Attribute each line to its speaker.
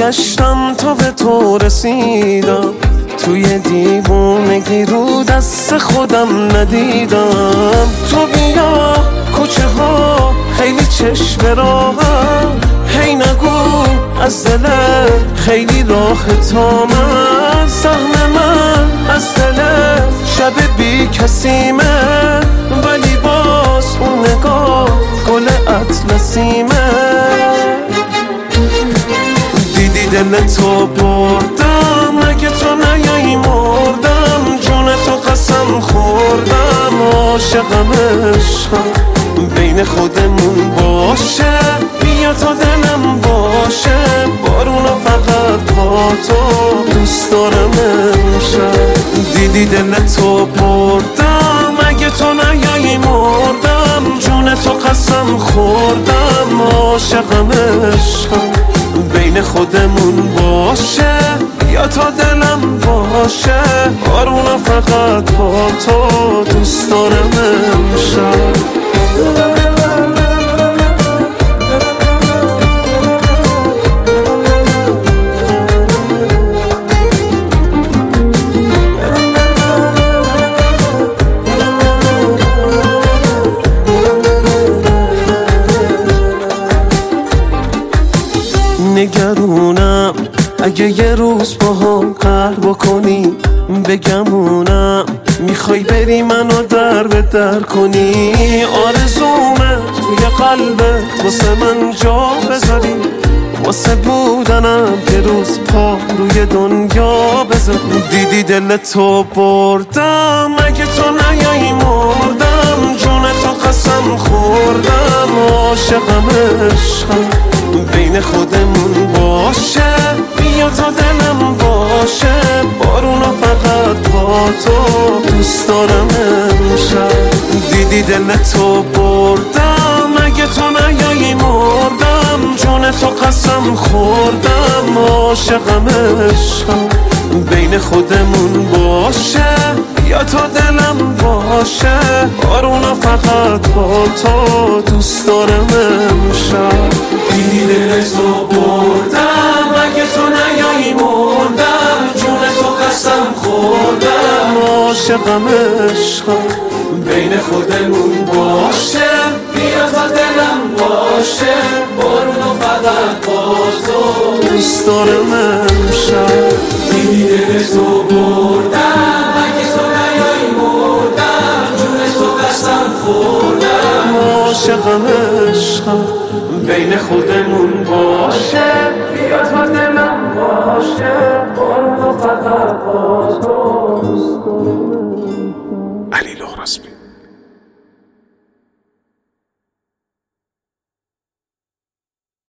Speaker 1: میگشتم تا به تو رسیدم، توی دیوونگی رو دست خودم ندیدم. تو بیا کوچه ها خیلی چشم راهم، هی نگو از دل خیلی راه تا من. سهم من از دل شب بی کسیمه، ولی باز اون نگاه گل اطلسیمه. دیدی دل تو بردم، اگه تو نیایی مردم. جون تو قسم خوردم، عاشقم عشقم بین خودمون باشه. بیا تا دلم باشه، بارونا فقط با تو دوست دارم امشب. دیدی دل تو بردم، اگه تو نیایی مردم. جون تو قسم خوردم، عاشقم عشقم بین خودمون باشه. بیا تا دلم باشه، بارونا فقط با تو دوست دارم امشب. نگرونم اگه یه روز با هم قهر بکنی، بگمونم میخوای بری منو در به در کنی. آرزومه توی قلبت واسه من جا بذاری، واسه بودنم یه روز پا روی دنیا بذاری. دیدی دل تو بردم، اگه تو نیایی مردم. جون تو قسم خوردم، عاشقم عشقم بین خودمون باشه. بیا تا دلم باشه، بارونا فقط با تو دوست دارم امشب. دیدی دل تو بردم، اگه تو نیایی مردم. جون تو قسم خوردم، عاشقم عشقم بین خودمون باشه. بیا تا دلم باشه، بارونا فقط با تو دوست دارم امشب. دیدی دل تو بردم، اگه تو نیایی مردم. جون تو قسم خوردم، عاشقم عشقم بین خودمون باشه. بیا تا دلم باشه، بارونا فقط با تو دوست دارم امشب. دیدی دل تو بردم، اگه تو نیایی مردم. جون تو قسم خوردم، عاشقم عشقم بین خودمون باشه. بیا تا دلم باشه، بارونا فقط با تو دوست دارم. علی لهراسبی.